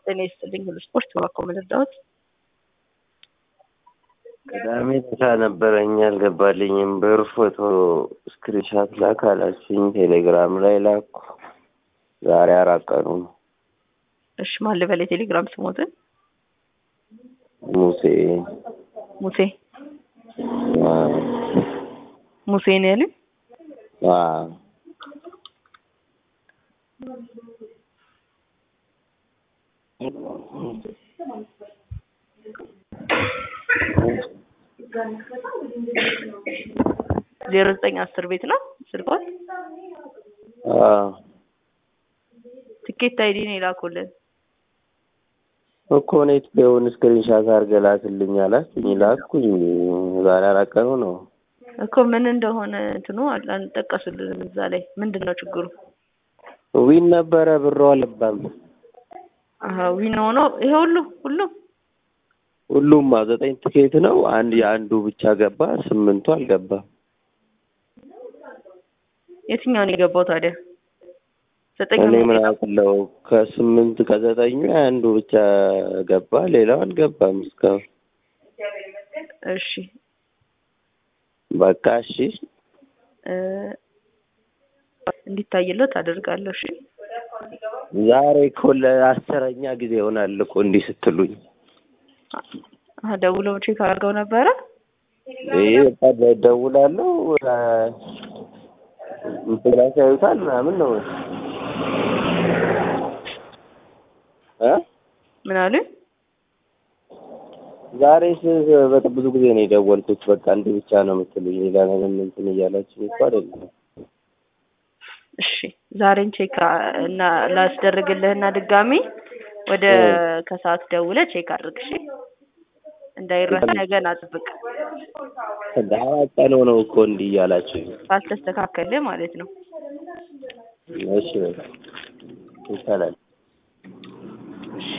ጤና ይስጥልኝ ስፖርት በማቆምልዳውት ቅዳሜ ተሳ ነበረኝ አልገባልኝም። በፎቶ ስክሪንሻት ላካላችኝ ቴሌግራም ላይ ላኩ። ዛሬ 4 ቀኑ ነው። እሺ ማን ልበል? ቴሌግራም ስሞትን ሙሴ ሙሴ ነው ያለኝ። ዜሮ 910 ቤት ነው ስልኮት። ትኬት አይዲ ነው ላኩልን እኮ ነው። የሆነ ስክሪንሻት አርገላትልኝ አላችኝ ላኩኝ። ዛሬ 4 ቀኑ ነው እኮ ምን እንደሆነ እንትኑ አልጠቀሱልንም። እዛ ላይ ምንድነው ችግሩ? ዊን ነበረ ብሩ አልባም። ዊን ሆኖ ይሄ ሁሉም 9 ትኬት ነው። አንዱ ብቻ ገባ፣ 8ቱ አልገባም። የትኛው ነው የገባው ታዲያ? 9 እኔ ምን አውቃለሁ። ከ8 ከ9 አንዱ ብቻ ገባ፣ ሌላው አልገባም እስካሁን። እሺ በቃ እሺ እንዲታይለት አደርጋለሁ። እሺ ዛሬ እኮ ለ10ኛ ጊዜ ይሆናል እኮ እንዲህ ስትሉኝ። ደውለው ቼክ አድርገው ነበረ። በቃ ደውላለሁ እንትን ያዩታል ምናምን ነው። ምን አለ? ዛሬ በጣም ብዙ ጊዜ ነው የደወልኩት። በቃ እንዴ ብቻ ነው የምትሉኝ፣ ሌላ ነገር እንትን እያላችሁ እኮ አይደለም። እሺ ዛሬን ቼክ እና ላስደርግልህና ድጋሚ ወደ ከሰዓት ደውለህ ቼክ አድርግ። እሺ እንዳይረሳ ነገን አጥብቅ። ዳራጣ ነው እኮ እንዲህ እያላችሁ ካልተስተካከለ ማለት ነው። እሺ ይቻላል።